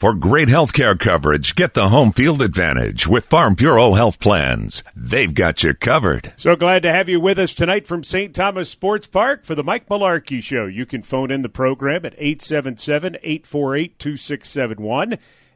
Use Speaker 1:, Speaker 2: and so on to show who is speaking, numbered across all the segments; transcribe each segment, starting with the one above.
Speaker 1: For great health care coverage, get the home field advantage with Farm Bureau Health Plans. They've got you covered.
Speaker 2: So glad to have you with us tonight from St. Thomas Sports Park for the Mike Mularkey Show. You can phone in the program at 877-848-2671.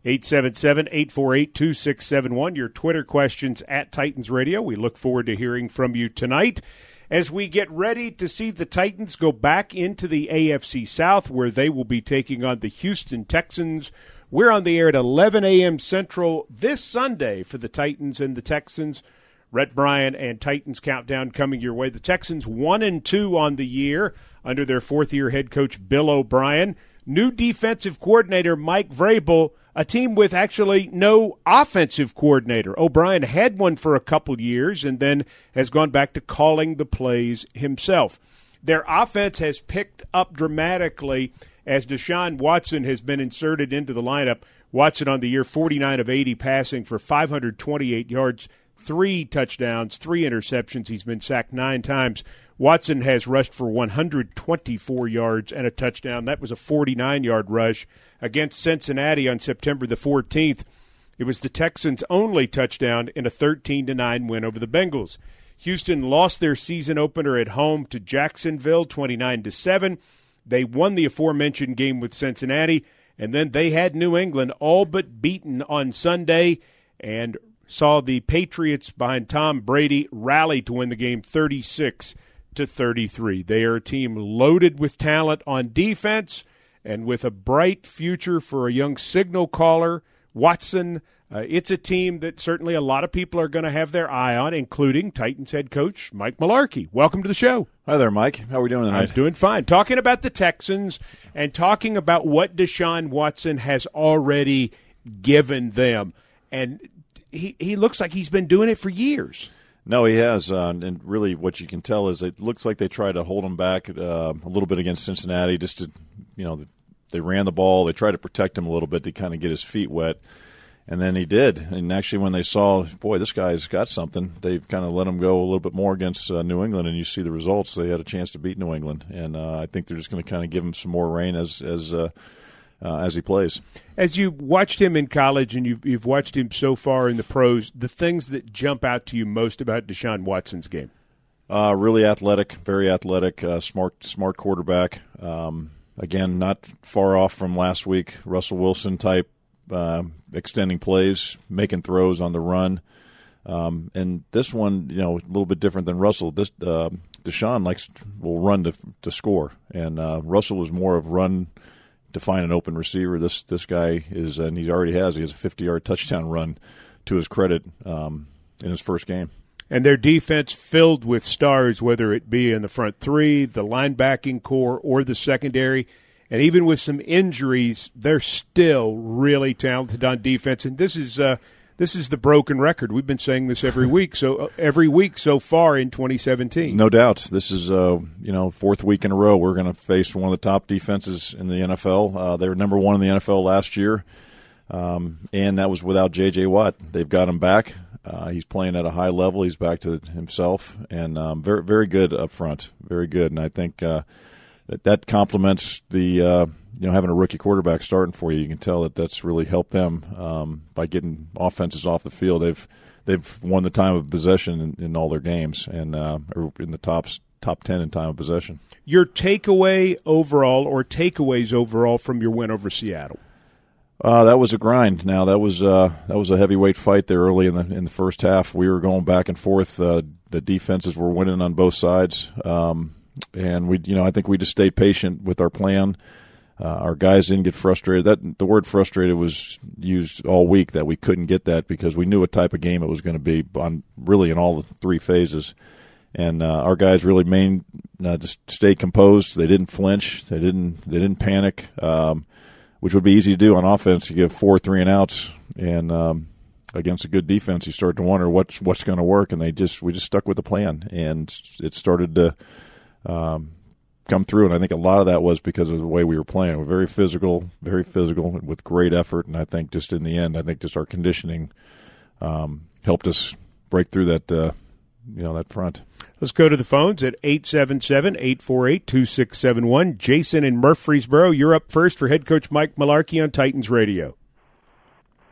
Speaker 2: 877-848-2671. Your Twitter questions at Titans Radio. We look forward to hearing from you tonight as we get ready to see the Titans go back into the AFC South, where they will be taking on the Houston Texans. We're on the air at 11 a.m. Central this Sunday for the Titans and the Texans. Rhett Bryan and Titans Countdown coming your way. The Texans 1-2 on the year under their fourth-year head coach Bill O'Brien. New defensive coordinator Mike Vrabel, a team with actually no offensive coordinator. O'Brien had one for a couple years and then has gone back to calling the plays himself. Their offense has picked up dramatically as Deshaun Watson has been inserted into the lineup. Watson on the year, 49 of 80 passing for 528 yards, 3 touchdowns, 3 interceptions. He's been sacked 9 times. Watson has rushed for 124 yards and a touchdown. That was a 49-yard rush against Cincinnati on September the 14th. It was the Texans' only touchdown in a 13-9 win over the Bengals. Houston lost their season opener at home to Jacksonville, 29-7. They won the aforementioned game with Cincinnati, and then they had New England all but beaten on Sunday and saw the Patriots behind Tom Brady rally to win the game 36-33. They are a team loaded with talent on defense and with a bright future for a young signal caller, Watson. It's a team that certainly a lot of people are going to have their eye on, including Titans head coach Mike Mularkey. Welcome to the show.
Speaker 3: Hi there, Mike. How are we doing tonight?
Speaker 2: I'm doing fine. Talking about the Texans and talking about what Deshaun Watson has already given them. And he looks like he's been doing it for years.
Speaker 3: No, he has. And really what you can tell is it looks like they tried to hold him back a little bit against Cincinnati just to, they ran the ball. They tried to protect him a little bit to kind of get his feet wet. And then he did. And actually when they saw, boy, this guy's got something, they kind of let him go a little bit more against New England, and you see the results. They had a chance to beat New England. And I think they're just going to kind of give him some more reign as he plays.
Speaker 2: As you watched him in college and you've watched him so far in the pros, the things that jump out to you most about Deshaun Watson's game?
Speaker 3: Really athletic, very athletic, smart quarterback. Again, not far off from last week, Russell Wilson type. Extending plays, making throws on the run. And this one, a little bit different than Russell. This Deshaun will run to score. And Russell is more of run to find an open receiver. This guy is, and he already has. He has a 50-yard touchdown run to his credit in his first game.
Speaker 2: And their defense filled with stars, whether it be in the front three, the linebacking core, or the secondary. And even with some injuries, they're still really talented on defense. And this is the broken record. We've been saying this every week. So every week so far in 2017. No
Speaker 3: doubt, this is fourth week in a row we're going to face one of the top defenses in the NFL. They were number 1 in the NFL last year, and that was without J.J. Watt. They've got him back. He's playing at a high level. He's back to himself, and very, very good up front. Very good, and I think. That complements the having a rookie quarterback starting for you. You can tell that's really helped them by getting offenses off the field. They've won the time of possession in all their games and are in the top 10 in time of possession.
Speaker 2: Your takeaway overall or takeaways overall from your win over Seattle?
Speaker 3: That was a grind. Now that was a heavyweight fight there early in the first half. We were going back and forth. The defenses were winning on both sides. And I think we just stayed patient with our plan. Our guys didn't get frustrated. The word frustrated was used all week, that we couldn't get that because we knew what type of game it was going to be really in all the 3 phases. And our guys really just stayed composed. They didn't flinch. They didn't panic, which would be easy to do on offense. You give 4 3-and-outs, and against a good defense, you start to wonder what's going to work. And we just stuck with the plan, and it started to come through, and I think a lot of that was because of the way we were playing. We're very physical with great effort, and I think just in the end, our conditioning helped us break through that that front.
Speaker 2: Let's go to the phones at 877-848-2671. Jason in Murfreesboro, you're up first for head coach Mike Mularkey on Titans Radio.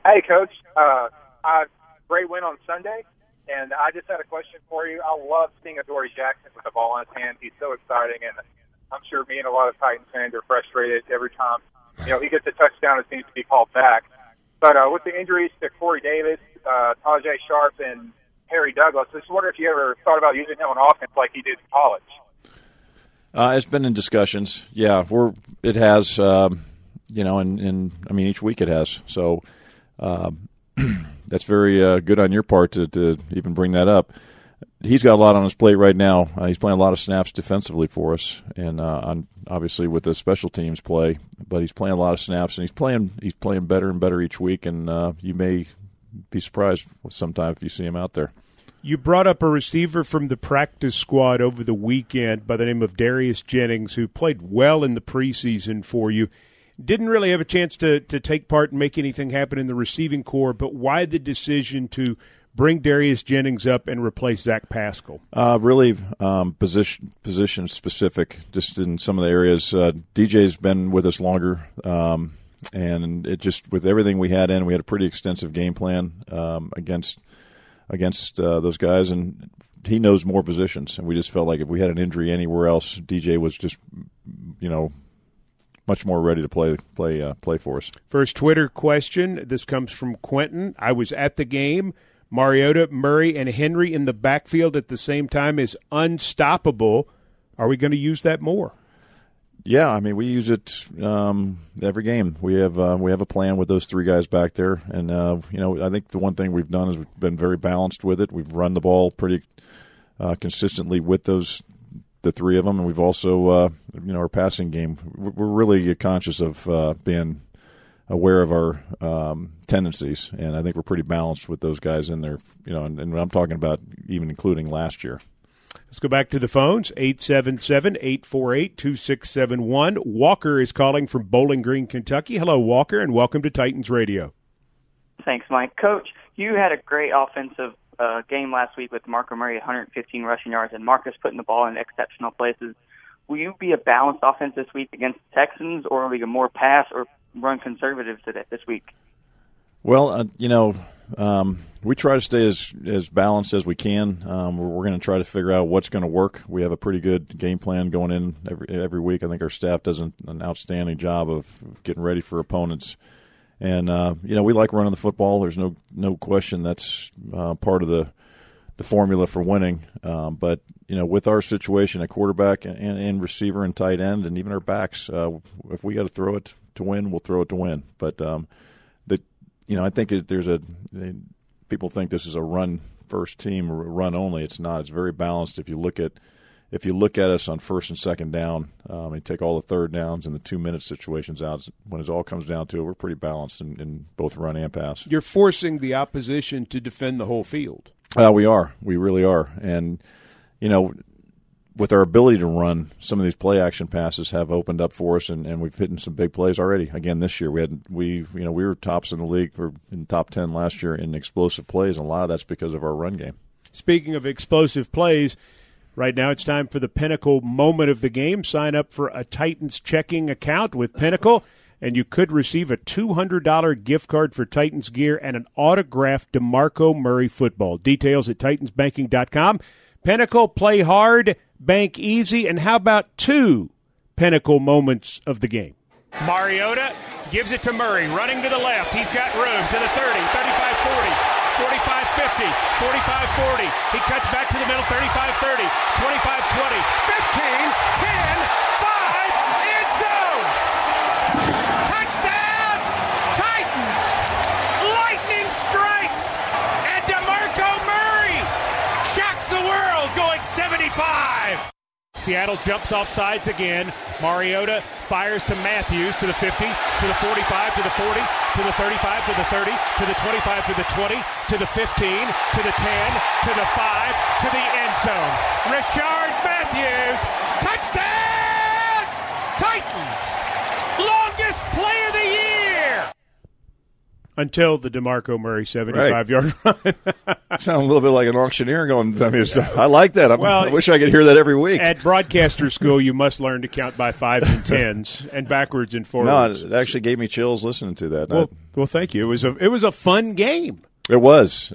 Speaker 4: Hey, Coach. Great win on Sunday, and I just had a question for you. I love seeing Adoree Jackson with the ball in his hand. He's so exciting, and I'm sure me and a lot of Titans fans are frustrated every time he gets a touchdown and seems to be called back. But with the injuries to Corey Davis, Tajay Sharp, and Harry Douglas, I just wonder if you ever thought about using him on offense like he did in college.
Speaker 3: It's been in discussions. Yeah, it has. And I mean, each week it has. So that's very good on your part to even bring that up. He's got a lot on his plate right now. He's playing a lot of snaps defensively for us, and obviously with the special teams play. But he's playing a lot of snaps, and he's playing better and better each week. And you may be surprised sometime if you see him out there.
Speaker 2: You brought up a receiver from the practice squad over the weekend by the name of Darius Jennings, who played well in the preseason for you. Didn't really have a chance to take part and make anything happen in the receiving corps, but why the decision to bring Darius Jennings up and replace Zach Pascal?
Speaker 3: Really position specific, just in some of the areas. DJ's been with us longer, and it just, with everything we had a pretty extensive game plan against those guys, and he knows more positions. And we just felt like if we had an injury anywhere else, DJ was just, much more ready to play for us. First
Speaker 2: Twitter question. This comes from Quentin. I was at the game. Mariota, Murray, and Henry in the backfield at the same time is unstoppable. Are we going to use that more?
Speaker 3: Yeah, I mean, we use it every game. We have a plan with those three guys back there, and I think the one thing we've done is we've been very balanced with it. We've run the ball pretty consistently with the three of them, and we've also our passing game. We're really conscious of being aware of our tendencies, and I think we're pretty balanced with those guys in there. And I'm talking about even including last year.
Speaker 2: Let's go back to the phones, 877-848-2671. Walker is calling from Bowling Green, Kentucky. Hello, Walker, and welcome to Titans Radio.
Speaker 5: Thanks, Mike. Coach, you had a great offensive game last week with Marco Murray, 115 rushing yards, and Marcus putting the ball in exceptional places. Will you be a balanced offense this week against the Texans, or will you more pass or run conservative this week?
Speaker 3: Well, we try to stay as balanced as we can. We're going to try to figure out what's going to work. We have a pretty good game plan going in every week. I think our staff does an outstanding job of getting ready for opponents. And, we like running the football. There's no question that's part of the formula for winning. But, with our situation at quarterback and receiver and tight end and even our backs, if we got to throw it to win, we'll throw it to win. But I think people think this is a run-first team or run only. It's not. It's very balanced. If you look at us on first and second down, and take all the third downs and the 2-minute situations out, when it all comes down to it, we're pretty balanced in both run and pass.
Speaker 2: You're forcing the opposition to defend the whole field.
Speaker 3: We are. We really are. And, with our ability to run, some of these play-action passes have opened up for us, and we've hit some big plays already. Again, this year we were tops in the league, or in the top 10 last year in explosive plays, and a lot of that's because of our run game.
Speaker 2: Speaking of explosive plays, right now it's time for the Pinnacle moment of the game. Sign up for a Titans checking account with Pinnacle, and you could receive a $200 gift card for Titans gear and an autographed DeMarco Murray football. Details at TitansBanking.com. Pinnacle, play hard, bank easy, and how about 2 Pinnacle moments of the game?
Speaker 6: Mariota gives it to Murray, running to the left. He's got room to the 30, 35-40, 45-50, 45-40. He cuts back to the middle, 35-30, 25-20, 15, 10, 5, end zone! Touchdown, Titans! Lightning strikes, and DeMarco Murray shocks the world, going 75.
Speaker 2: Seattle jumps off sides again. Mariota fires to Matthews, to the 50, to the 45, to the 40, to the 35, to the 30, to the 25, to the 20, to the 15, to the 10, to the 5, to the end zone. Rishard Matthews, touchdown! Titans, longest play of the year! Until the DeMarco Murray 75-yard run.
Speaker 3: Sound a little bit like an auctioneer going, I like that. I wish I could hear that every week.
Speaker 2: At broadcaster school, you must learn to count by 5s and 10s and backwards and forwards.
Speaker 3: No, it actually gave me chills listening to that.
Speaker 2: Well, Well, thank you. It was a fun game.
Speaker 3: It was.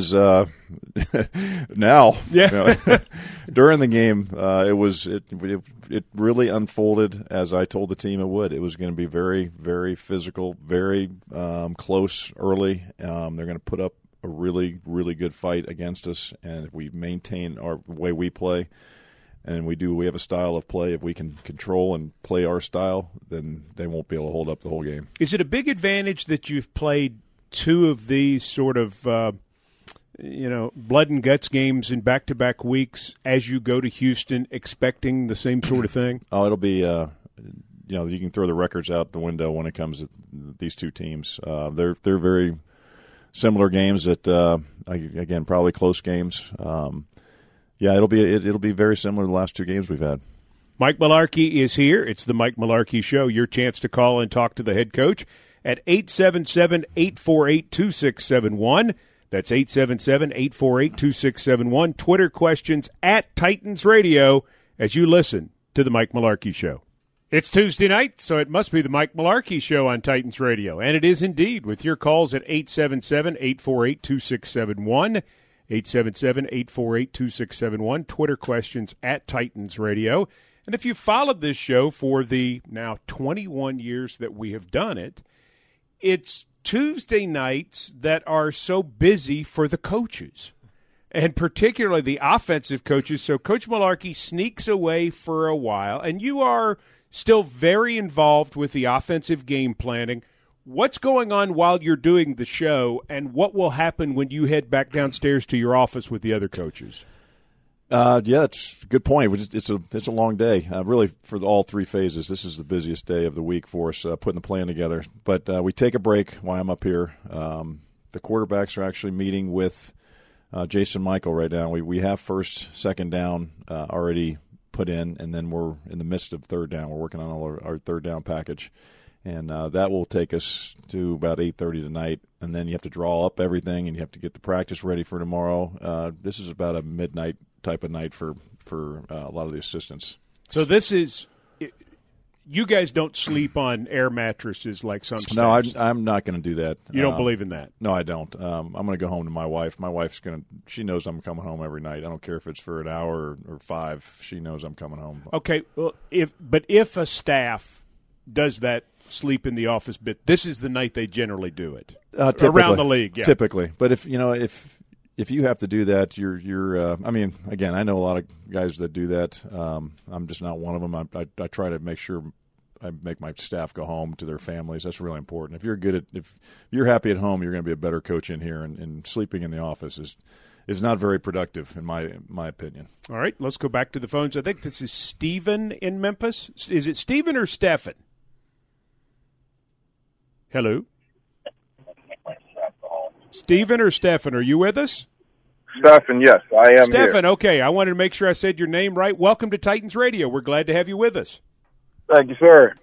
Speaker 3: Now,
Speaker 2: yeah.
Speaker 3: During the game, it really unfolded as I told the team it would. It was going to be very, very physical, very close early. They're going to put up a really, really good fight against us, and if we maintain our way we play, and we have a style of play, if we can control and play our style, then they won't be able to hold up the whole game.
Speaker 2: Is it a big advantage that you've played two of these sort of blood and guts games in back-to-back weeks as you go to Houston expecting the same sort of thing?
Speaker 3: Oh, it'll be you can throw the records out the window when it comes to these two teams. They're very similar games that again, probably close games. It'll be very similar to the last two games we've had.
Speaker 2: Mike Mularkey is here. It's the Mike Mularkey Show. Your chance to call and talk to the head coach at 877-848-2671. That's 877-848-2671. Twitter questions at Titans Radio as you listen to the Mike Mularkey Show. It's Tuesday night, so it must be the Mike Mularkey Show on Titans Radio. And it is indeed, with your calls at 877-848-2671. 877-848-2671. Twitter questions at Titans Radio. And if you followed this show for the now 21 years that we have done it, it's Tuesday nights that are so busy for the coaches, and particularly the offensive coaches. So Coach Mularkey sneaks away for a while, and you are still very involved with the offensive game planning. What's going on while you're doing the show, and what will happen when you head back downstairs to your office with the other coaches?
Speaker 3: It's a good point. It's a long day, really, for all three phases. This is the busiest day of the week for us, putting the plan together. But we take a break while I'm up here. The quarterbacks are actually meeting with Jason Michael right now. We have first, second down already put in, and then we're in the midst of third down. We're working on our third down package. And that will take us to about 8:30 tonight. And then you have to draw up everything, and you have to get the practice ready for tomorrow. This is about a midnight type of night for a lot of the assistants.
Speaker 2: So this is – you guys don't sleep on air mattresses like some staffs.
Speaker 3: No, I'm not going to do that.
Speaker 2: You don't believe in that?
Speaker 3: No, I don't. I'm going to go home to my wife. My wife's she knows I'm coming home every night. I don't care if it's for an hour or 5. She knows I'm coming home.
Speaker 2: Okay. Well, if a staff does that sleep in the office bit, this is the night they generally do it around the league. Yeah.
Speaker 3: Typically. But if you have to do that, you're I mean, again, I know a lot of guys that do that. I'm just not one of them. I try to make sure I make my staff go home to their families. That's really important. If you're happy at home, you're going to be a better coach in here. And sleeping in the office is not very productive, in my opinion.
Speaker 2: All right, let's go back to the phones. I think this is Stephen in Memphis. Is it Stephen or Stephen? Hello? Stephen or Stephen, are you with us?
Speaker 7: Stephen, yes, I am
Speaker 2: Stephen,
Speaker 7: here.
Speaker 2: okay. I wanted to make sure I said your name right. Welcome to Titans Radio. We're glad to have you with us.
Speaker 7: Thank you, sir.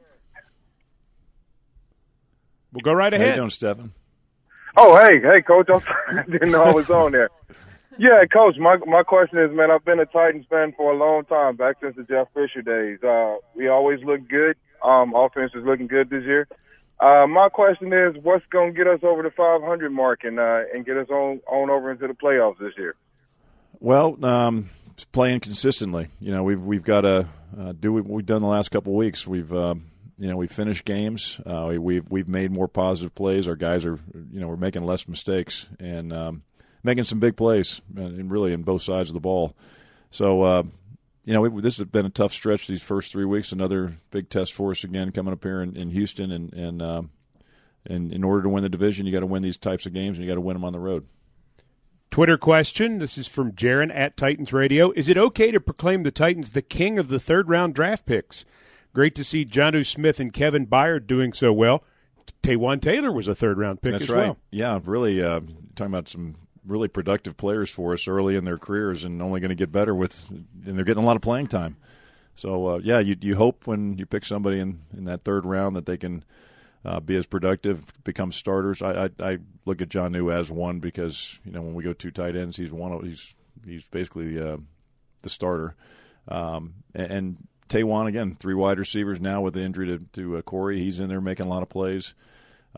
Speaker 2: We'll go right ahead.
Speaker 3: How you doing, Stephen?
Speaker 7: Oh, hey, Coach. I'm sorry. I didn't know I was on there. Yeah, Coach, my question is, man, I've been a Titans fan for a long time, back since the Jeff Fisher days. We always look good. Offense is looking good this year. My question is, what's going to get us over the 500 mark and get us on over into the playoffs this year?
Speaker 3: Well, playing consistently. We've got to do what we've done the last couple of weeks. We've finished games. We've made more positive plays. Our guys are we're making less mistakes and making some big plays, and really in both sides of the ball. So. This has been a tough stretch these first 3 weeks. Another big test for us again coming up here in Houston, and in order to win the division, you got to win these types of games, and you got to win them on the road.
Speaker 2: Twitter question. This is from Jaron at Titans Radio. Is it okay to proclaim the Titans the king of the third-round draft picks? Great to see Jonnu Smith and Kevin Byard doing so well. Taywan Taylor was a third-round pick as well.
Speaker 3: That's right. Yeah, really talking about some really productive players for us early in their careers, and only going to get better and they're getting a lot of playing time. So, you hope when you pick somebody in that third round that they can be as productive, become starters. I look at Jonnu as one because, when we go two tight ends, he's basically the starter. And Taywan, again, 3 wide receivers now with the injury to Corey. He's in there making a lot of plays.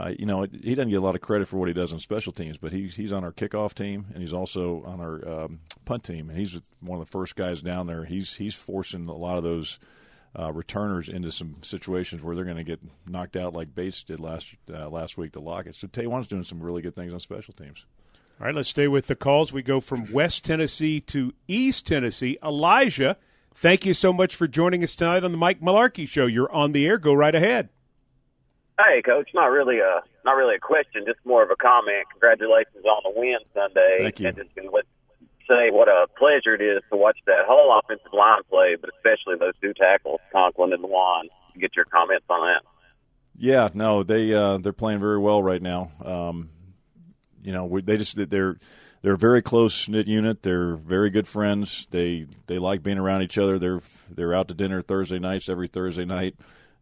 Speaker 3: he doesn't get a lot of credit for what he does on special teams, but he's on our kickoff team, and he's also on our punt team, and he's one of the first guys down there. He's forcing a lot of those returners into some situations where they're going to get knocked out like Bates did last week to Lockett. So Taywan's doing some really good things on special teams.
Speaker 2: All right, let's stay with the calls. We go from West Tennessee to East Tennessee. Elijah, thank you so much for joining us tonight on the Mike Malarkey Show. You're on the air. Go right ahead.
Speaker 8: Hey, Coach. Not really a question, just more of a comment. Congratulations on the win Sunday.
Speaker 3: Thank you.
Speaker 8: And just say what a pleasure it is to watch that whole offensive line play, but especially those two tackles, Conklin and Lewan. Get your comments on that.
Speaker 3: Yeah, no, they're playing very well right now. They're a very close knit unit. They're very good friends. They like being around each other. They're out to dinner Thursday nights every Thursday night.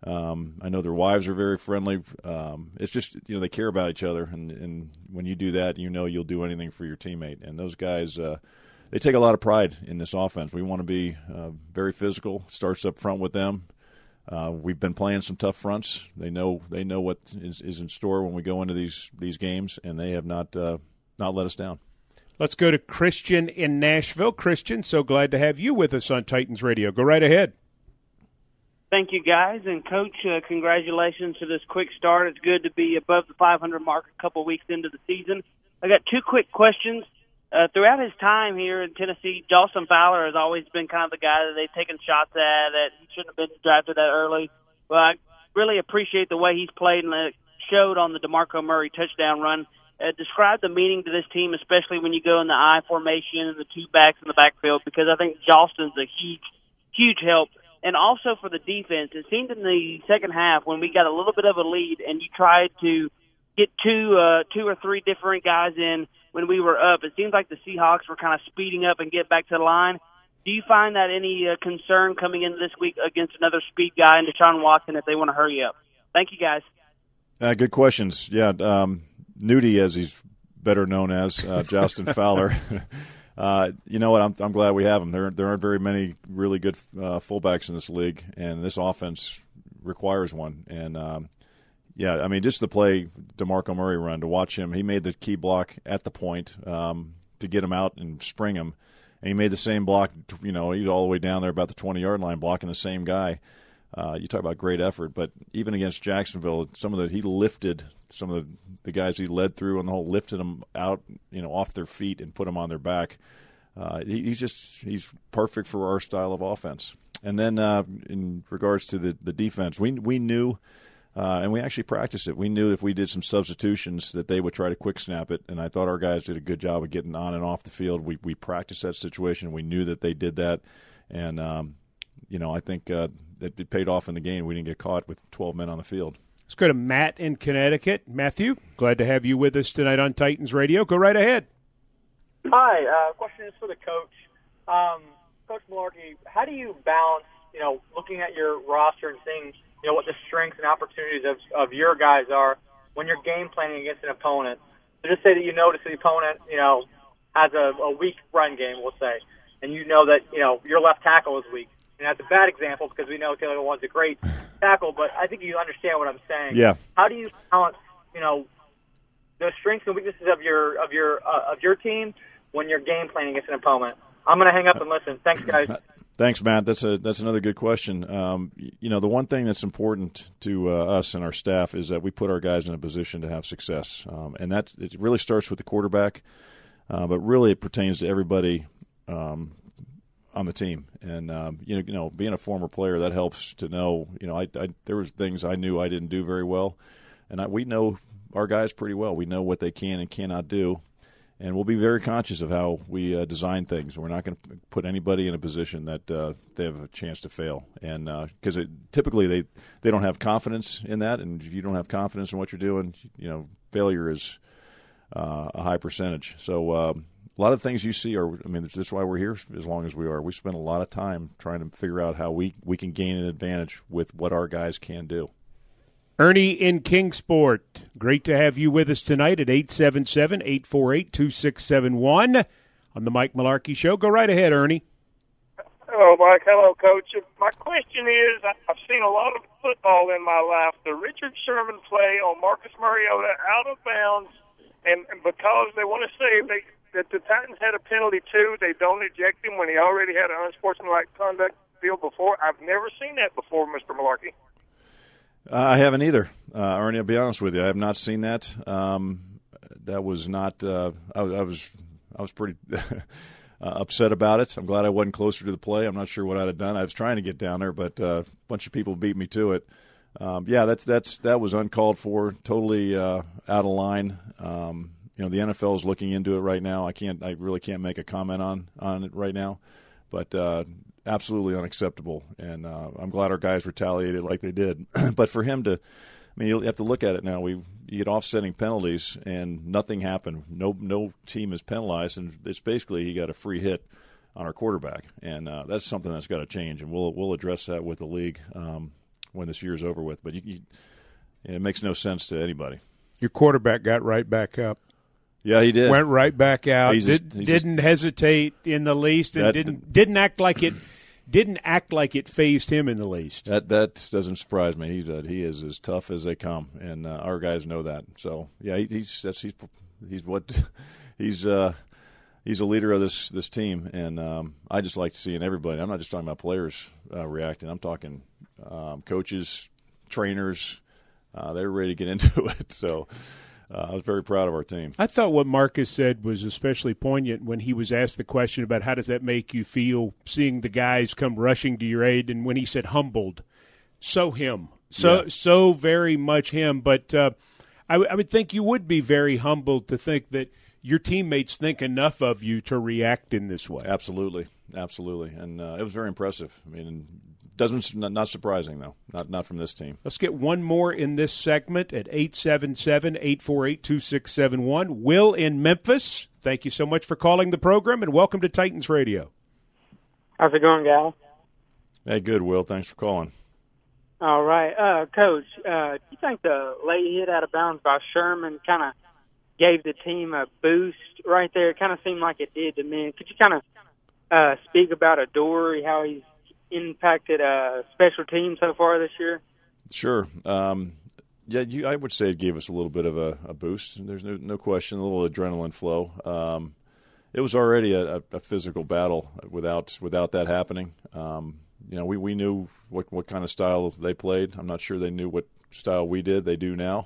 Speaker 3: I know their wives are very friendly. It's just they care about each other, and when you do that, you'll do anything for your teammate. And those guys, they take a lot of pride in this offense. We want to be very physical. It starts up front with them. We've been playing some tough fronts. They know what is in store when we go into these games, and they have not let us down.
Speaker 2: Let's go to Christian in Nashville. Christian, so glad to have you with us on Titans Radio. Go right ahead.
Speaker 9: Thank you, guys. And, Coach, congratulations to this quick start. It's good to be above the 500 mark a couple weeks into the season. I got two quick questions. Throughout his time here in Tennessee, Dawson Fowler has always been kind of the guy that they've taken shots at, that he shouldn't have been drafted that early. But I really appreciate the way he's played, and it showed on the DeMarco Murray touchdown run. Describe the meaning to this team, especially when you go in the I formation and the two backs in the backfield, because I think Joston's a huge, huge help. And also for the defense, it seemed in the second half when we got a little bit of a lead and you tried to get two or three different guys in when we were up, it seems like the Seahawks were kind of speeding up and get back to the line. Do you find that any concern coming into this week against another speed guy and Deshaun Watson if they want to hurry up? Thank you, guys.
Speaker 3: Good questions. Yeah, Nudie, as he's better known as, Joston Fowler. You know what? I'm glad we have him. There aren't very many really good fullbacks in this league, and this offense requires one. And just to play DeMarco Murray run, to watch him, he made the key block at the point to get him out and spring him, and he made the same block. He's all the way down there about the 20-yard line, blocking the same guy. You talk about great effort, but even against Jacksonville, he lifted some of the guys he led through on the whole, lifted them out, off their feet and put them on their back. He's perfect for our style of offense. And then in regards to the defense, we knew, and we actually practiced it. We knew if we did some substitutions that they would try to quick snap it, and I thought our guys did a good job of getting on and off the field. We practiced that situation. We knew that they did that, and I think that it paid off in the game. We didn't get caught with 12 men on the field.
Speaker 2: Let's go to Matt in Connecticut. Matthew, glad to have you with us tonight on Titans Radio. Go right ahead.
Speaker 10: Hi. Question is for the coach. Coach Malarkey, how do you balance, looking at your roster and seeing, what the strengths and opportunities of your guys are when you're game planning against an opponent? So just say that you notice the opponent, has a weak run game, we'll say, and you know that, your left tackle is weak. And that's a bad example because we know Taylor Lewan's a great tackle, but I think you understand what I'm saying.
Speaker 3: Yeah.
Speaker 10: How do you balance, the strengths and weaknesses of your team when you're game planning against an opponent? I'm going to hang up and listen. Thanks, guys.
Speaker 3: Thanks, Matt. That's another good question. The one thing that's important to us and our staff is that we put our guys in a position to have success, and it really starts with the quarterback, but really it pertains to everybody on the team. And being a former player, that helps to know. There was things I knew I didn't do very well, and we know our guys pretty well. We know what they can and cannot do, and we'll be very conscious of how we design things. We're not going to put anybody in a position that they have a chance to fail, and because typically they don't have confidence in that, and if you don't have confidence in what you're doing, failure is a high percentage. So a lot of things you see that's why we're here as long as we are. We spend a lot of time trying to figure out how we can gain an advantage with what our guys can do.
Speaker 2: Ernie in Kingsport, great to have you with us tonight at 877-848-2671 on the Mike Malarkey Show. Go right ahead, Ernie.
Speaker 11: Hello, Mike. Hello, Coach. My question is, I've seen a lot of football in my life. The Richard Sherman play on Marcus Mariota out of bounds, and because they want to say that the Titans had a penalty too, they don't eject him when he already had an unsportsmanlike conduct field before. I've never seen that before, Mr. Malarkey.
Speaker 3: I haven't either, Ernie. I'll be honest with you. I have not seen that. That was not. I was pretty upset about it. I'm glad I wasn't closer to the play. I'm not sure what I'd have done. I was trying to get down there, but a bunch of people beat me to it. That was uncalled for. Totally out of line. The NFL is looking into it right now. I really can't make a comment on it right now, but absolutely unacceptable. And I'm glad our guys retaliated like they did. But for him to, you have to look at it now. You get offsetting penalties, and nothing happened. No team is penalized, and it's basically he got a free hit on our quarterback, and that's something that's got to change. And we'll address that with the league when this year's over with. But it makes no sense to anybody.
Speaker 2: Your quarterback got right back up.
Speaker 3: Yeah, he did.
Speaker 2: Went right back out. Didn't hesitate in the least, and didn't act like it. Didn't act like it fazed him in the least.
Speaker 3: That doesn't surprise me. He is as tough as they come, and our guys know that. So yeah, he's a leader of this team, and I just like seeing everybody. I'm not just talking about players reacting. I'm talking coaches, trainers. They're ready to get into it. So. I was very proud of our team.
Speaker 2: I thought what Marcus said was especially poignant when he was asked the question about how does that make you feel seeing the guys come rushing to your aid, and when he said humbled. So him. So very much him. But I would think you would be very humbled to think that your teammates think enough of you to react in this way.
Speaker 3: Absolutely. And it was very impressive. Not surprising, though, not from this team.
Speaker 2: Let's get one more in this segment at 877-848-2671. Will in Memphis, thank you so much for calling the program, and welcome to Titans Radio.
Speaker 12: How's it going, Gal?
Speaker 3: Hey, good, Will. Thanks for calling.
Speaker 12: All right. Coach, do you think the late hit out of bounds by Sherman kind of gave the team a boost right there? It kind of seemed like it did to me. Could you kind of speak about Adoree', how he's impacted special teams so far this year?
Speaker 3: Sure. I would say it gave us a little bit of a boost. There's no question, a little adrenaline flow. It was already a physical battle without that happening. We knew what kind of style they played. I'm not sure they knew what style we did. They do now.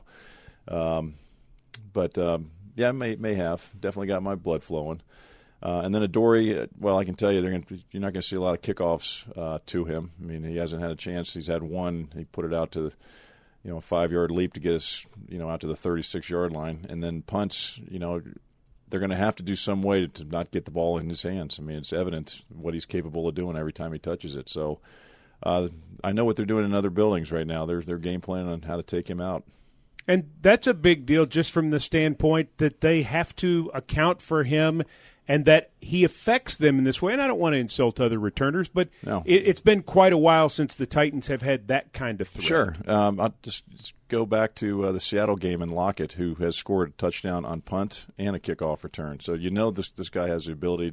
Speaker 3: It may have. Definitely got my blood flowing. And then Adoree', well, I can tell you you're not going to see a lot of kickoffs to him. He hasn't had a chance. He's had one. He put it out to a 5-yard leap to get us out to the 36-yard line. And then punts, they're going to have to do some way to not get the ball in his hands. It's evident what he's capable of doing every time he touches it. So I know what they're doing in other buildings right now. They're game planning on how to take him out.
Speaker 2: And that's a big deal just from the standpoint that they have to account for him and that he affects them in this way. And I don't want to insult other returners, but it's been quite a while since the Titans have had that kind of threat.
Speaker 3: Sure. I'll just go back to the Seattle game and Lockett, who has scored a touchdown on punt and a kickoff return. So this guy has the ability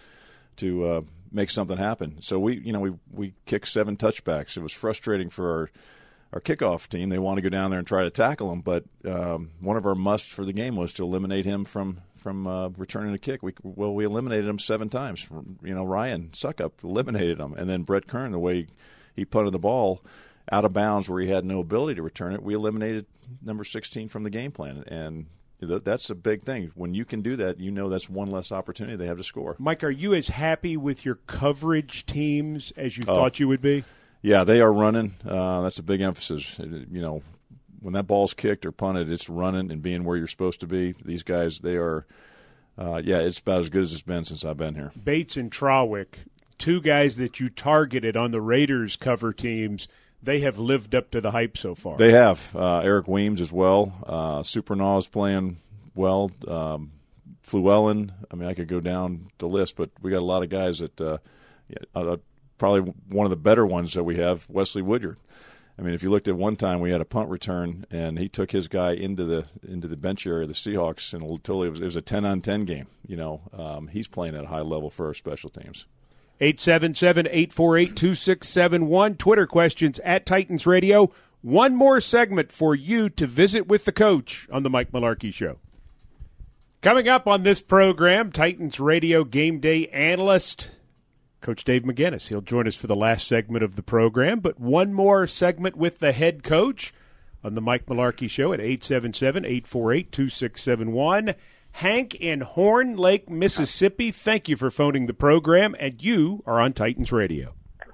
Speaker 3: to make something happen. So we kicked 7 touchbacks. It was frustrating for our kickoff team. They want to go down there and try to tackle him, but one of our musts for the game was to eliminate him from returning a kick. We eliminated him 7 times. Ryan Suckup eliminated him, and then Brett Kern, the way he punted the ball out of bounds where he had no ability to return it, we eliminated number 16 from the game plan, and that's a big thing. When you can do that, that's one less opportunity they have to score.
Speaker 2: Mike, are you as happy with your coverage teams as you thought you would be?
Speaker 3: Yeah, they are running. That's a big emphasis. When that ball's kicked or punted, it's running and being where you're supposed to be. These guys, they are, it's about as good as it's been since I've been here. Bates
Speaker 2: and Trawick, 2 guys that you targeted on the Raiders cover teams, they have lived up to the hype so far.
Speaker 3: They have. Eric Weems as well. Supernaw is playing well. Fluellen. I could go down the list, but we got a lot of guys that probably one of the better ones that we have, Wesley Woodyard. If you looked at one time, we had a punt return, and he took his guy into the bench area of the Seahawks, and it was a 10-on-10 game. He's playing at a high level for our special teams.
Speaker 2: 877-848-2671. Twitter questions at Titans Radio. One more segment for you to visit with the coach on the Mike Mularkey Show. Coming up on this program, Titans Radio game day analyst, Coach Dave McGinnis. He'll join us for the last segment of the program, but one more segment with the head coach on the Mike Mularkey Show at 877-848-2671. Hank in Horn Lake, Mississippi, thank you for phoning the program, and you are on Titans Radio.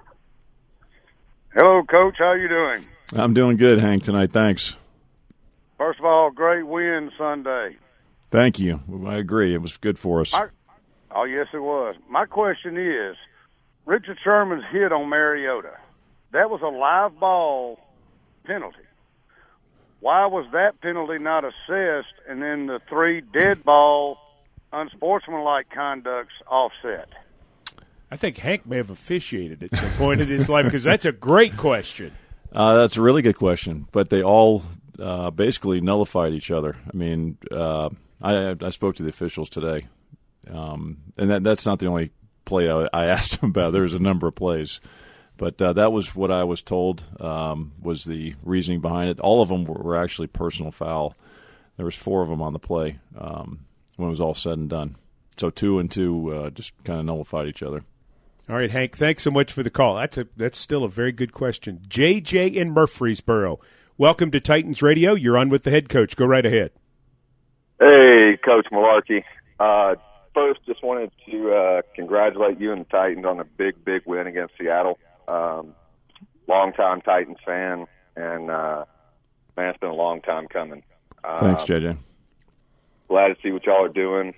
Speaker 13: Hello, Coach. How you doing?
Speaker 3: I'm doing good, Hank, tonight. Thanks.
Speaker 13: First of all, great win Sunday.
Speaker 3: Thank you. I agree. It was good for us.
Speaker 13: Oh, yes, it was. My question is, Richard Sherman's hit on Mariota, that was a live ball penalty. Why was that penalty not assessed and then the 3 dead ball unsportsmanlike conducts offset?
Speaker 2: I think Hank may have officiated at some point in his life because that's a great question.
Speaker 3: That's a really good question, but they all basically nullified each other. I mean, I spoke to the officials today, and that's not the only play I asked them about. There was a number of plays. But that was what I was told was the reasoning behind it. All of them were actually personal foul. There was 4 of them on the play when it was all said and done. So 2 and 2 just kind of nullified each other.
Speaker 2: All right, Hank, thanks so much for the call. That's still a very good question. JJ in Murfreesboro, welcome to Titans Radio. You're on with the head coach. Go right ahead.
Speaker 14: Hey, Coach Mularkey. First, just wanted to congratulate you and the Titans on a big win against Seattle. Long-time Titans fan, and man, it's been a long time coming.
Speaker 3: Thanks, JJ.
Speaker 14: Glad to see what y'all are doing.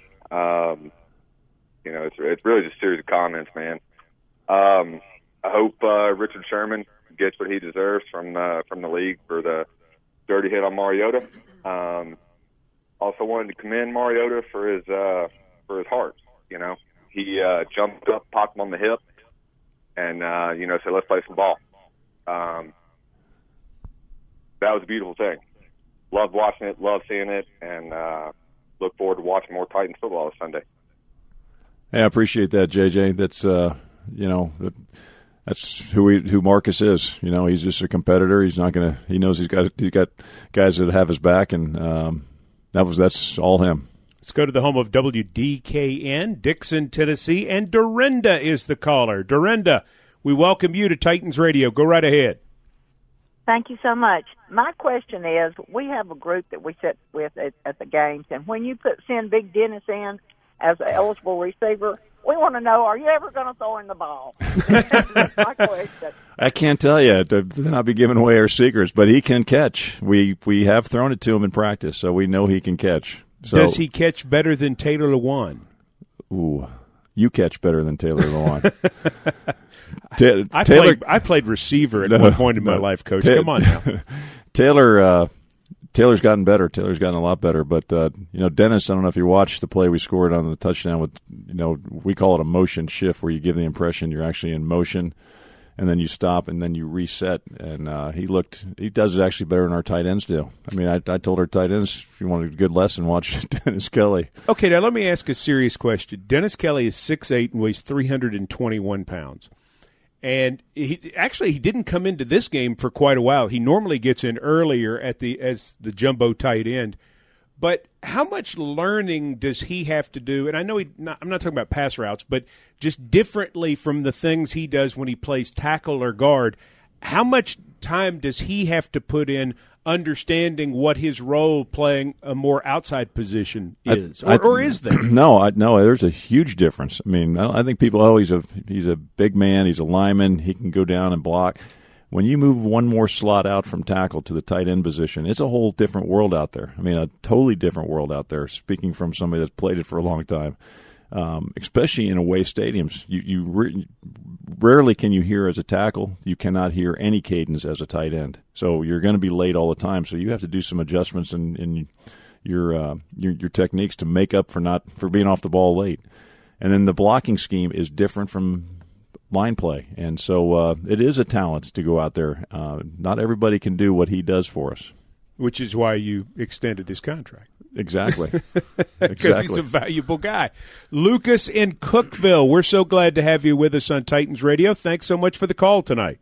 Speaker 14: It's really just a series of comments, man. I hope Richard Sherman gets what he deserves from the league for the dirty hit on Mariota. Also wanted to commend Mariota for his heart. You know, he jumped up, popped him on the hip, and said, "Let's play some ball." That was a beautiful thing. Loved watching it, loved seeing it, and look forward to watching more Titans football this Sunday.
Speaker 3: Hey, I appreciate that, JJ. That's that's who Marcus is. You know, he's just a competitor. He's not gonna. He knows he's got guys that have his back, and that's all him.
Speaker 2: Let's go to the home of WDKN, Dixon, Tennessee, and Dorinda is the caller. Dorinda, we welcome you to Titans Radio. Go right ahead.
Speaker 15: Thank you so much. My question is, we have a group that we sit with at the games, and when you send Big Dennis in as an eligible receiver, we want to know, are you ever going to throw in the ball? That's my question.
Speaker 3: I can't tell you. Then I'll be giving away our secrets, but he can catch. We have thrown it to him in practice, so we know he can catch. So,
Speaker 2: does he catch better than Taylor Lewan?
Speaker 3: Ooh, you catch better than Taylor Lewan.
Speaker 2: I played receiver at one point in my life, Coach. Come on now.
Speaker 3: Taylor's gotten better. Taylor's gotten a lot better. But, Dennis, I don't know if you watched the play we scored on the touchdown with, we call it a motion shift where you give the impression you're actually in motion. And then you stop, and then you reset. And he does it actually better than our tight ends do. I mean, I told our tight ends, if you wanted a good lesson, watch Dennis Kelly.
Speaker 2: Okay, now let me ask a serious question. Dennis Kelly is 6'8" and weighs 321 pounds. And he didn't come into this game for quite a while. He normally gets in earlier as the jumbo tight end. But how much learning does he have to do? And I know I'm not talking about pass routes, but just differently from the things he does when he plays tackle or guard. How much time does he have to put in understanding what his role playing a more outside position is? Or is there?
Speaker 3: No, there's a huge difference. I mean, I think people, he's a big man, he's a lineman, he can go down and block. When you move one more slot out from tackle to the tight end position, it's a whole different world out there. I mean, a totally different world out there, speaking from somebody that's played it for a long time. Especially in away stadiums, you rarely can you hear as a tackle. You cannot hear any cadence as a tight end. So you're going to be late all the time. So you have to do some adjustments in your techniques to make up for being off the ball late. And then the blocking scheme is different from line play, and so it is a talent to go out there. Not everybody can do what he does for us.
Speaker 2: Which is why you extended his contract.
Speaker 3: Exactly.
Speaker 2: Because he's a valuable guy. Lucas in Cookeville, we're so glad to have you with us on Titans Radio. Thanks so much for the call tonight.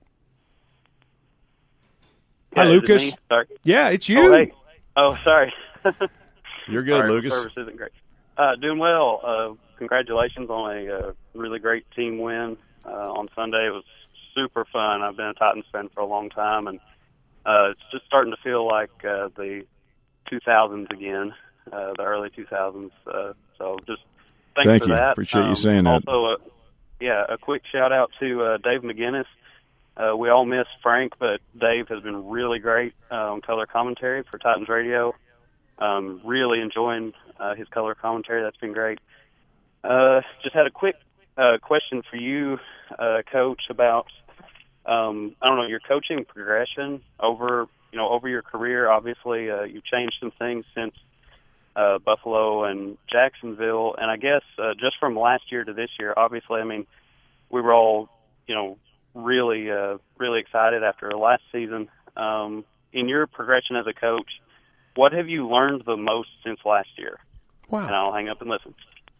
Speaker 2: Hi, Lucas.
Speaker 16: Sorry.
Speaker 2: Yeah, it's you.
Speaker 16: Oh, hey. Oh, sorry.
Speaker 3: You're good,
Speaker 16: Sorry,
Speaker 3: Lucas.
Speaker 16: Service isn't great. Doing well. Congratulations on a really great team win on Sunday. It was super fun. I've been a Titans fan for a long time, and it's just starting to feel like the 2000s again, the early 2000s. So just thanks for that.
Speaker 3: Appreciate you saying that.
Speaker 16: Also, a quick shout out to Dave McGinnis. We all miss Frank, but Dave has been really great on color commentary for Titans Radio. Really enjoying his color commentary. That's been great. Just had a quick question for you, Coach, about your coaching progression over your career. Obviously, you've changed some things since Buffalo and Jacksonville, and I guess just from last year to this year, obviously, I mean, we were all really excited after last season. In your progression as a coach, what have you learned the most since last year?
Speaker 2: Wow.
Speaker 16: And I'll hang up and listen.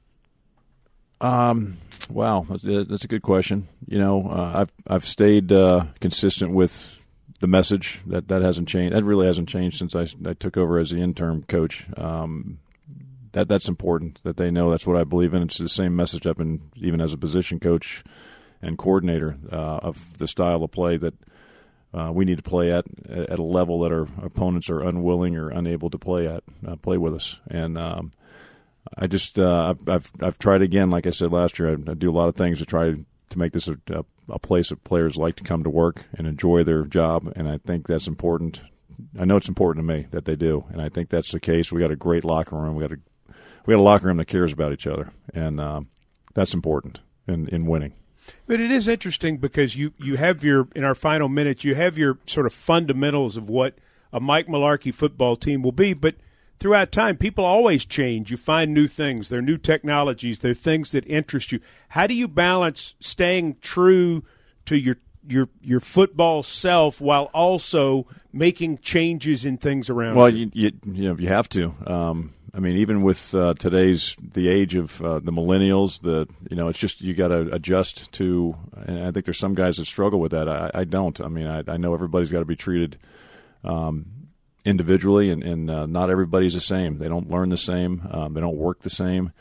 Speaker 3: Wow, that's a good question. I've stayed consistent with the message. That hasn't changed. That really hasn't changed since I took over as the interim coach. That's important that they know that's what I believe in. It's the same message I've been even as a position coach and coordinator of the style of play that we need to play at a level that our opponents are unwilling or unable to play with us. And I just I've tried again. Like I said last year, I do a lot of things to try to make this a place that players like to come to work and enjoy their job. And I think that's important. I know it's important to me that they do, and I think that's the case. We got a great locker room. We got a locker room that cares about each other, and that's important in winning.
Speaker 2: But it is interesting because you have in our final minutes, you have your sort of fundamentals of what a Mike Mularkey football team will be, but throughout time, people always change. You find new things. There are new technologies. There are things that interest you. How do you balance staying true to your football self while also making changes in things around you?
Speaker 3: Well, you have to. I mean, even with the age of the millennials, it's just you got to adjust to. And I think there's some guys that struggle with that. I don't. I mean, I know everybody's got to be treated individually, and not everybody's the same. They don't learn the same. They don't work the same.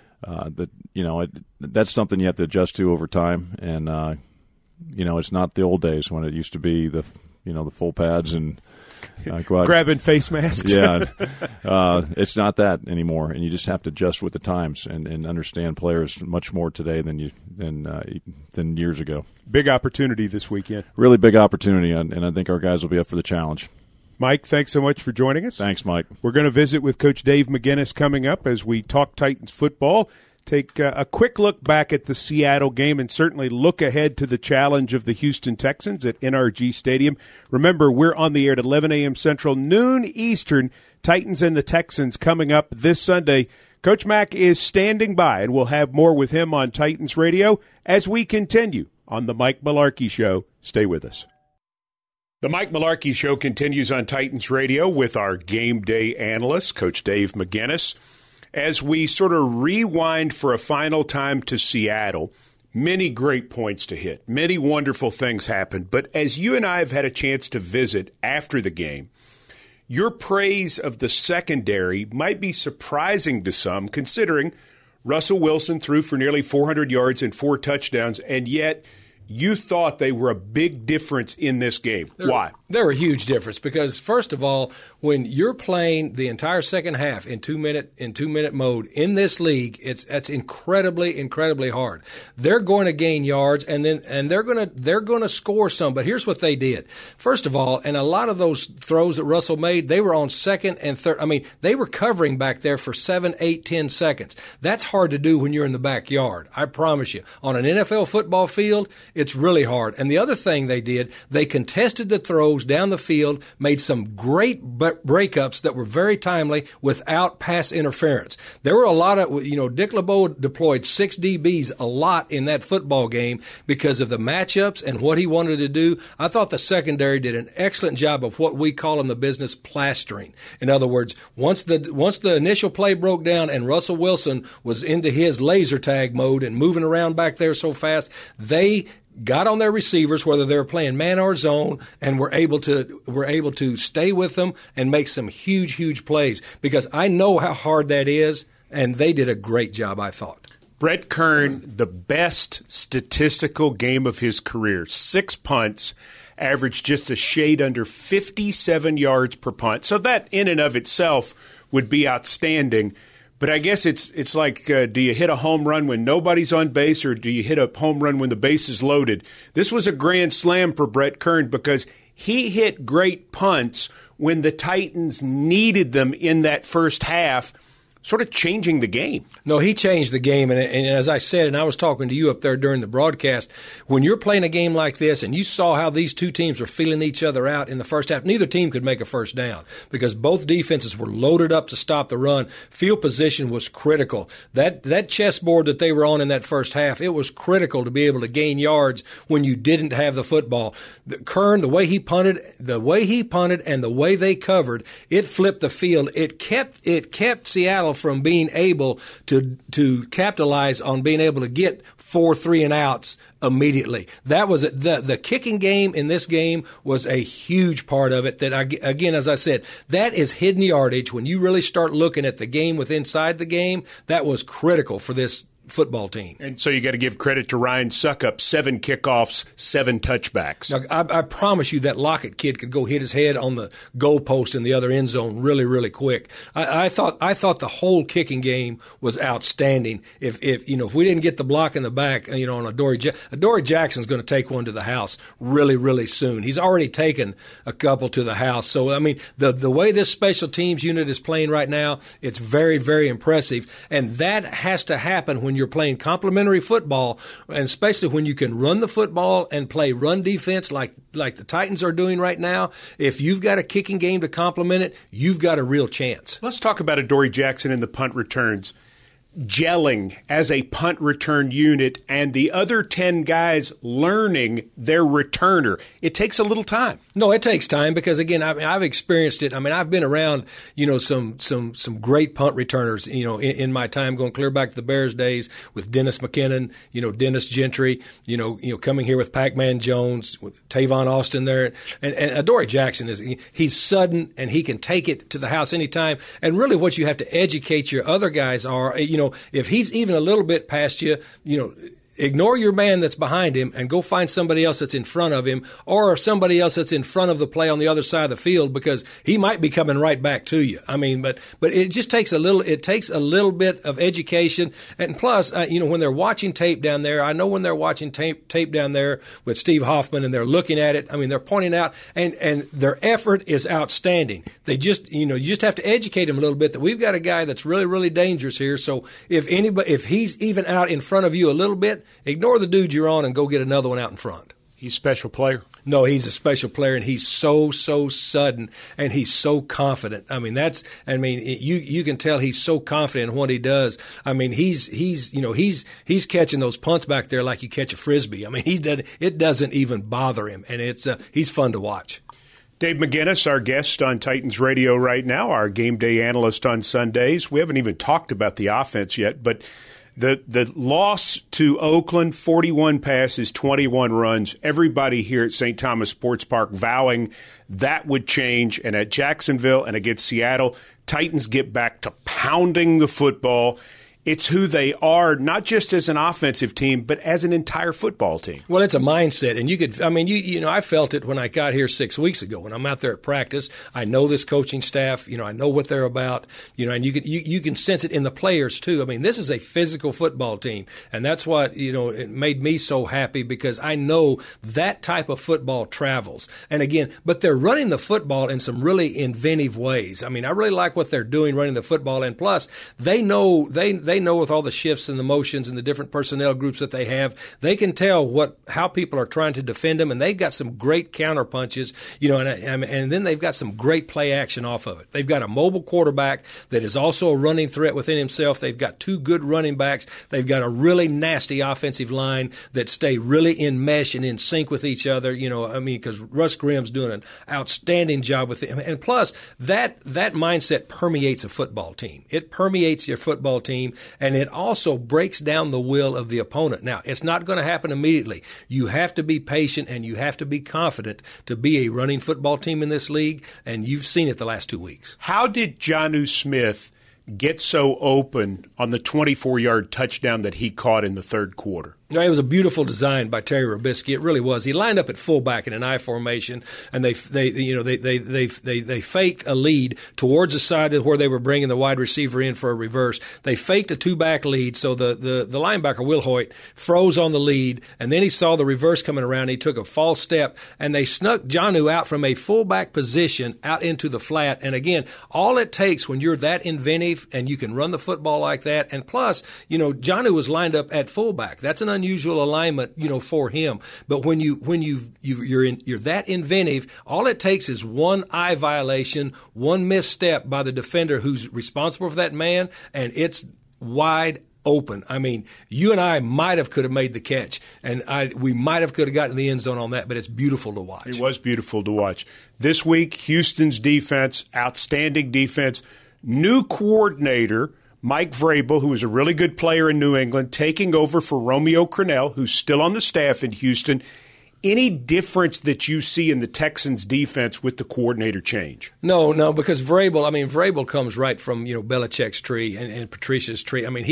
Speaker 3: That's something you have to adjust to over time. And it's not the old days when it used to be the full pads and go out
Speaker 2: grabbing face masks.
Speaker 3: Yeah, it's not that anymore, and you just have to adjust with the times and understand players much more today than years ago.
Speaker 2: Big opportunity this weekend.
Speaker 3: Really big opportunity, and I think our guys will be up for the challenge.
Speaker 2: Mike, thanks so much for joining us.
Speaker 3: Thanks, Mike.
Speaker 2: We're going to visit with Coach Dave McGinnis coming up as we talk Titans football. Take a quick look back at the Seattle game and certainly look ahead to the challenge of the Houston Texans at NRG Stadium. Remember, we're on the air at 11 a.m. Central, noon Eastern. Titans and the Texans coming up this Sunday. Coach Mack is standing by, and we'll have more with him on Titans Radio as we continue on the Mike Mularkey Show. Stay with us. The Mike Mularkey Show continues on Titans Radio with our game day analyst, Coach Dave McGinnis. As we sort of rewind for a final time to Seattle, many great points to hit. Many wonderful things happened. But as you and I have had a chance to visit after the game, your praise of the secondary might be surprising to some, considering Russell Wilson threw for nearly 400 yards and 4 touchdowns, and yet you thought they were a big difference in this game. Why?
Speaker 17: They're a huge difference because, first of all, when you're playing the entire second half in two-minute mode in this league, that's incredibly hard. They're going to gain yards and they're going to score some. But here's what they did. First of all, and a lot of those throws that Russell made, they were on second and third. I mean, they were covering back there for 7, 8, 10 seconds. That's hard to do when you're in the backyard. I promise you. On an NFL football field, it's really hard. And the other thing they did, they contested the throws throws down the field, made some great breakups that were very timely without pass interference. There were a lot of, Dick LeBeau deployed 6 DBs a lot in that football game because of the matchups and what he wanted to do. I thought the secondary did an excellent job of what we call in the business plastering. In other words, once the initial play broke down and Russell Wilson was into his laser tag mode and moving around back there so fast, they got on their receivers, whether they were playing man or zone, and were able to stay with them and make some huge plays, because I know how hard that is, and they did a great job, I thought.
Speaker 2: Brett Kern, the best statistical game of his career, 6 punts, averaged just a shade under 57 yards per punt. So that in and of itself would be outstanding. But I guess it's like, do you hit a home run when nobody's on base, or do you hit a home run when the base is loaded? This was a grand slam for Brett Kern because he hit great punts when the Titans needed them in that first half, sort of changing the game.
Speaker 17: No, he changed the game, and as I said, and I was talking to you up there during the broadcast, when you're playing a game like this and you saw how these two teams were feeling each other out in the first half, neither team could make a first down because both defenses were loaded up to stop the run. Field position was critical. That chessboard that they were on in that first half, it was critical to be able to gain yards when you didn't have the football. Kern, the way he punted and the way they covered, it flipped the field. It kept Seattle from being able to capitalize on being able to get 4 3-and-outs immediately. That was the kicking game in this game was a huge part of it. That again, as I said, that is hidden yardage. When you really start looking at the game with inside the game, that was critical for this football team.
Speaker 2: And so you got to give credit to Ryan Suckup, 7 kickoffs, 7 touchbacks.
Speaker 17: Now, I promise you that Lockett kid could go hit his head on the goalpost in the other end zone really quick. I thought the whole kicking game was outstanding. If we didn't get the block in the back, on Adoree Jackson's going to take one to the house really soon. He's already taken a couple to the house. So I mean, the way this special teams unit is playing right now, it's very impressive, and that has to happen when you're playing complementary football, and especially when you can run the football and play run defense like the Titans are doing right now. If you've got a kicking game to complement it, you've got a real chance.
Speaker 2: Let's talk about Adoree Jackson and the punt returns. Gelling as a punt return unit and the other 10 guys learning their returner. It takes a little time.
Speaker 17: No, it takes time because, again, I've experienced it. I mean, I've been around, some great punt returners, in my time going clear back to the Bears days with Dennis McKinnon, Dennis Gentry, coming here with Pac-Man Jones, with Tavon Austin there. And Adoree Jackson he's sudden and he can take it to the house anytime. And really what you have to educate your other guys are, if he's even a little bit past you, ignore your man that's behind him and go find somebody else that's in front of him, or somebody else that's in front of the play on the other side of the field, because he might be coming right back to you. I mean, but it just takes a little bit of education. And plus, when they're watching tape down there, I know when they're watching tape down there with Steve Hoffman and they're looking at it, I mean, they're pointing out, and their effort is outstanding. They just, you just have to educate them a little bit that we've got a guy that's really dangerous here. So if he's even out in front of you a little bit, ignore the dude you're on and go get another one out in front.
Speaker 2: He's a special player.
Speaker 17: No, he's a special player, and he's so sudden, and he's so confident. I mean, you can tell he's so confident in what he does. I mean, he's catching those punts back there like you catch a frisbee. I mean, it doesn't even bother him, and he's fun to watch.
Speaker 2: Dave McGinnis, our guest on Titans Radio right now, our game day analyst on Sundays. We haven't even talked about the offense yet, but the loss to Oakland, 41 passes, 21 runs, everybody here at St. Thomas Sports Park vowing that would change. And at Jacksonville and against Seattle, Titans get back to pounding the football. It's who they are, not just as an offensive team, but as an entire football team.
Speaker 17: Well, it's a mindset, and I felt it when I got here 6 weeks ago. When I'm out there at practice, I know this coaching staff. I know what they're about. And you can sense it in the players too. I mean, this is a physical football team, and that's what it made me so happy, because I know that type of football travels. And again, but they're running the football in some really inventive ways. I mean, I really like what they're doing running the football, and plus they know they they know with all the shifts and the motions and the different personnel groups that they have, they can tell how people are trying to defend them, and they've got some great counter punches, and then they've got some great play action off of it. They've got a mobile quarterback that is also a running threat within himself. They've got two good running backs. They've got a really nasty offensive line that stay really in mesh and in sync with each other, because Russ Grimm's doing an outstanding job with them. And plus, that mindset permeates a football team. It permeates your football team, and it also breaks down the will of the opponent. Now, it's not going to happen immediately. You have to be patient, and you have to be confident to be a running football team in this league, and you've seen it the last 2 weeks.
Speaker 2: How did Jonnu Smith get so open on the 24-yard touchdown that he caught in the third quarter?
Speaker 17: It was a beautiful design by Terry Robisky. It really was. He lined up at fullback in an I formation, and they faked a lead towards the side where they were bringing the wide receiver in for a reverse. They faked a two-back lead, so the linebacker Will Hoyt froze on the lead, and then he saw the reverse coming around. He took a false step, and they snuck Jonnu out from a fullback position out into the flat. And again, all it takes when you're that inventive and you can run the football like that, and plus, Jonnu was lined up at fullback. That's an unusual alignment, for him. But when you're that inventive, all it takes is one eye violation, one misstep by the defender who's responsible for that man, and it's wide open. I mean, you and I could have made the catch, and we could have gotten in the end zone on that, but it's beautiful to watch.
Speaker 2: It was beautiful to watch. This week, Houston's defense, outstanding defense, new coordinator, Mike Vrabel, who was a really good player in New England, taking over for Romeo Crennel, who's still on the staff in Houston. Any difference that you see in the Texans' defense with the coordinator change?
Speaker 17: No, because Vrabel comes right from Belichick's tree and Patricia's tree. I mean,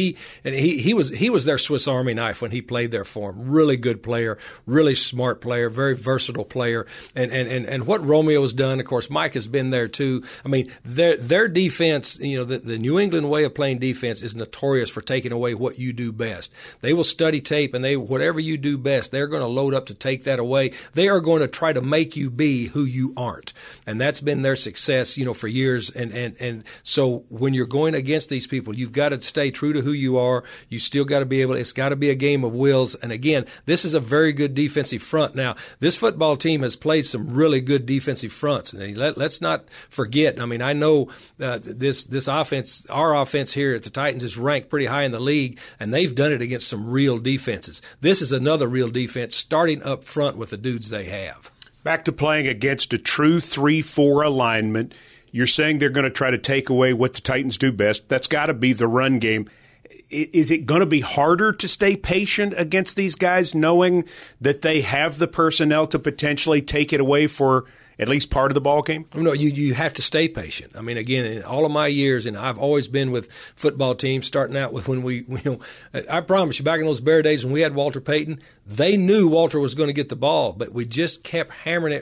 Speaker 17: he was their Swiss Army knife when he played there for him. Really good player, really smart player, very versatile player. And what Romeo has done, of course, Mike has been there too. I mean, their defense, the New England way of playing defense is notorious for taking away what you do best. They will study tape, and whatever you do best, they're going to load up to take that away. They are going to try to make you be who you aren't, and that's been their success, for years. And so when you're going against these people, you've got to stay true to who you are. You still got to be able. It's got to be a game of wills. And again, this is a very good defensive front. Now, this football team has played some really good defensive fronts, and let's not forget. I mean, I know this offense, our offense here at the Titans, is ranked pretty high in the league, and they've done it against some real defenses. This is another real defense, starting up front with the dudes they have.
Speaker 2: Back to playing against a true 3-4 alignment. You're saying they're going to try to take away what the Titans do best. That's got to be the run game. Is it going to be harder to stay patient against these guys, knowing that they have the personnel to potentially take it away for at least part of the ball game?
Speaker 17: No, you have to stay patient. I mean, again, in all of my years, and I've always been with football teams, starting out with when I promise you, back in those Bear days when we had Walter Payton, they knew Walter was going to get the ball, but we just kept hammering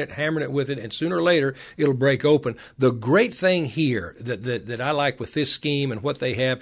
Speaker 17: it with it, and sooner or later it'll break open. The great thing here that I like with this scheme and what they have,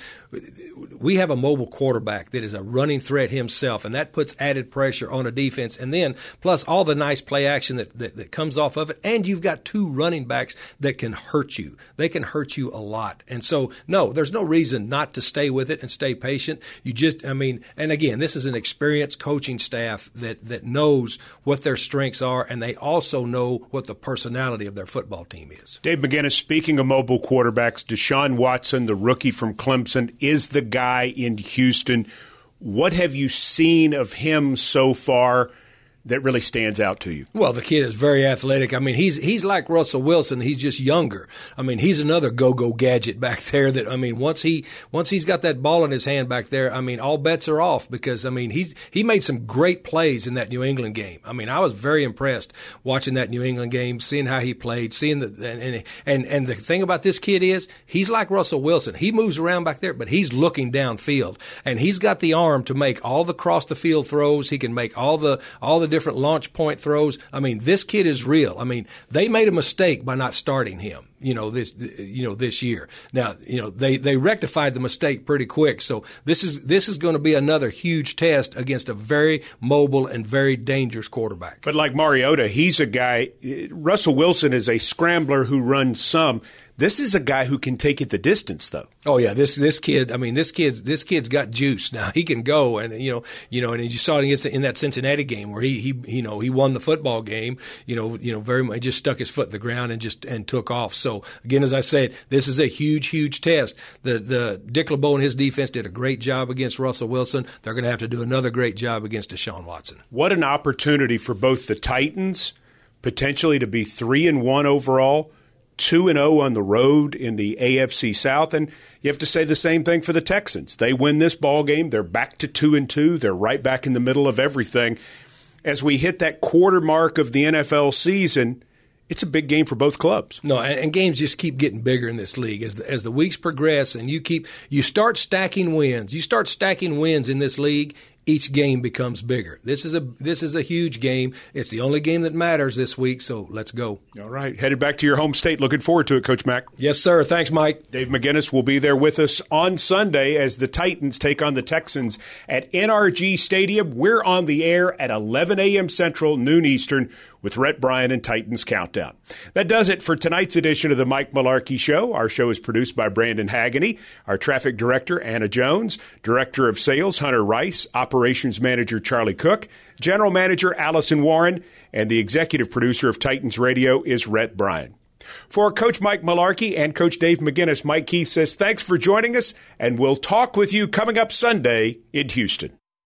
Speaker 17: we have a mobile quarterback that is a running threat himself, and that puts added pressure on a defense, and then plus all the nice play action that comes off of it, and you've got two running backs that can hurt you. They can hurt you a lot. And so, no, there's no reason not to stay with it and stay patient. And again, this is an experienced coaching staff that knows what their strengths are, and they also know what the personality of their football team is.
Speaker 2: Dave McGinnis, speaking of mobile quarterbacks, Deshaun Watson, the rookie from Clemson, is the guy in Houston. What have you seen of him so far that really stands out to you?
Speaker 17: Well, the kid is very athletic. I mean, he's like Russell Wilson. He's just younger. I mean, he's another go-go gadget back there that, I mean, once he's got that ball in his hand back there, I mean, all bets are off because, I mean, he made some great plays in that New England game. I mean, I was very impressed watching that New England game, seeing how he played, seeing and the thing about this kid is he's like Russell Wilson. He moves around back there, but he's looking downfield, and he's got the arm to make all the cross-the-field throws. He can make all the different launch point throws. I mean, this kid is real. I mean, they made a mistake by not starting him. this year. Now, they rectified the mistake pretty quick. So this is going to be another huge test against a very mobile and very dangerous quarterback.
Speaker 2: But like Mariota, he's a guy. Russell Wilson is a scrambler who runs some. This is a guy who can take it the distance, though.
Speaker 17: Oh yeah, this kid. I mean, this kid's got juice. Now he can go, and and you saw it in that Cincinnati game where he won the football game. Very much just stuck his foot in the ground and took off. So again, as I said, this is a huge test. The Dick LeBeau and his defense did a great job against Russell Wilson. They're going to have to do another great job against Deshaun Watson.
Speaker 2: What an opportunity for both the Titans, potentially to be 3-1 overall. 2-0 on the road in the AFC South, and you have to say the same thing for the Texans. They win this ball game, they're back to 2-2. They're right back in the middle of everything. As we hit that quarter mark of the NFL season, it's a big game for both clubs.
Speaker 17: No, and games just keep getting bigger in this league as the weeks progress, and you start stacking wins. You start stacking wins in this league. Each game becomes bigger. This is a huge game. It's the only game that matters this week, so let's go.
Speaker 2: All right. Headed back to your home state. Looking forward to it, Coach Mack.
Speaker 17: Yes, sir. Thanks, Mike.
Speaker 2: Dave McGinnis will be there with us on Sunday as the Titans take on the Texans at NRG Stadium. We're on the air at 11 a.m. Central, noon Eastern, with Rhett Bryan and Titans Countdown. That does it for tonight's edition of the Mike Mularkey Show. Our show is produced by Brandon Hagany, our traffic director, Anna Jones, director of sales, Hunter Rice, operations manager, Charlie Cook, general manager, Allison Warren, and the executive producer of Titans Radio is Rhett Bryan. For Coach Mike Mularkey and Coach Dave McGinnis, Mike Keith says thanks for joining us, and we'll talk with you coming up Sunday in Houston.